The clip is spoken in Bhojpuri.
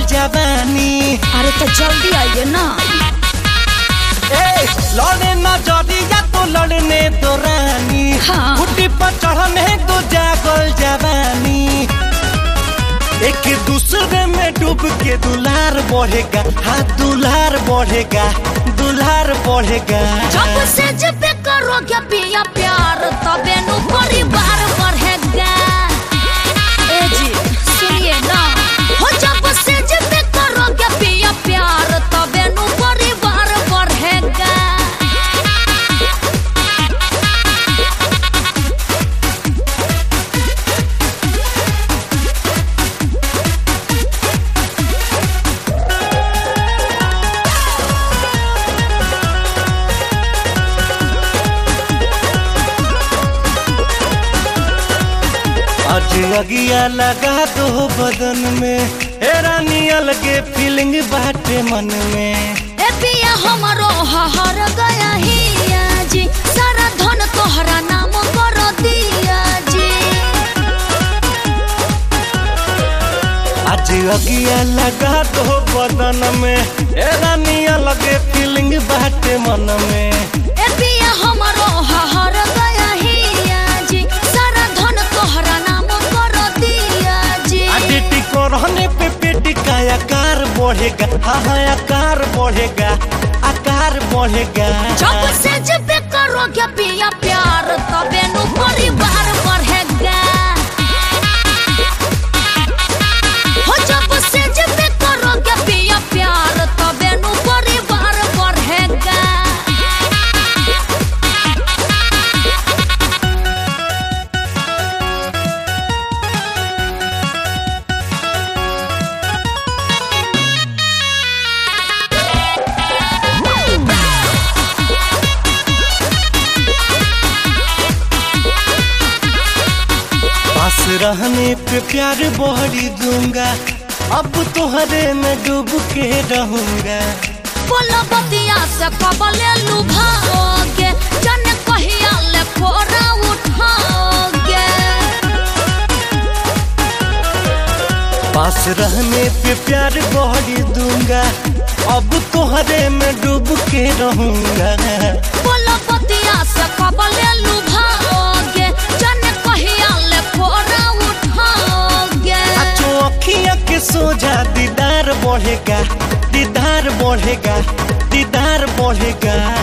जवानी। अरे तो जल्दी आइए ना। लड़े नजरिया तो लड़ने तो रानी। हाँ। कुटी पर चढ़ने तो जागल जवानी। एक दूसरे में डूब के दुलार बढ़ेगा। हाँ दुलार बढ़ेगा, दुलार बढ़ेगा। जब से जब करोगे पिया प्यार तबे नु परिवार बढ़ेगा। ए जी सुनिए ना, हो जब से जब करोगे पिया प्यार तबे नु परिवार बढ़ेगा। आज अगिया लगा दो बदन में, रानी अलगे फीलिंग बाटे मन में। ए पिया हमरो हर गया हिया जी, सारा धन तोहरा नाम कर दिया जी। आज अगिया लगा दो बदन में, रानी अलगे फीलिंग बाटे मन में। ए पिया हमरो हर गया हिया जी, सारा धन तोहरा नाम कर दिया जी। आदिति को रहने पे पेट का आकार बढ़ेगा। हाँ आकार बढ़ेगा, आकार बढ़ेगा। जब से जब करोगे पिया प्यार तबे नु परिवार बढ़ेगा। हो जब से जब करोगे पिया प्यार तबे नु परिवार बढ़ेगा। पास रहने पे प्यार बढ़ी दूंगा। अब तोहरे में डूब के रहूंगा। बोलो बतिया से कबले लुभाओगे, जन कहिया ले कोरा उठाओगे। पास रहने पे प्यार बढ़ी दूंगा। अब तोहरे में डूब के रहूंगा। बोलो बतिया से कबले लुभाओगे, जन कहिया ले कोरा उठाओगे। अच्छो अखियां के सोझा दीदार बढ़ेगा, दीदार बढ़ेगा, दीदार बढ़ेगा।